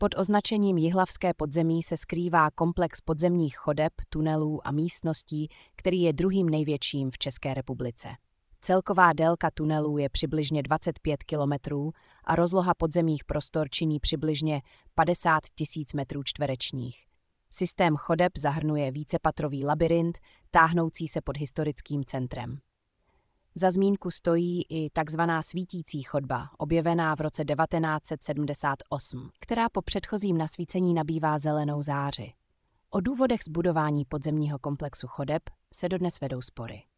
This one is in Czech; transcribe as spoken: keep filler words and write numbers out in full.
Pod označením Jihlavské podzemí se skrývá komplex podzemních chodeb, tunelů a místností, který je druhým největším v České republice. Celková délka tunelů je přibližně dvacet pět kilometrů a rozloha podzemních prostor činí přibližně padesát tisíc metrů čtverečních. Systém chodeb zahrnuje vícepatrový labyrint, táhnoucí se pod historickým centrem. Za zmínku stojí i takzvaná svítící chodba, objevená v roce devatenáct set sedmdesát osm, která po předchozím nasvícení nabývá zelenou záři. O důvodech zbudování podzemního komplexu chodeb se dodnes vedou spory.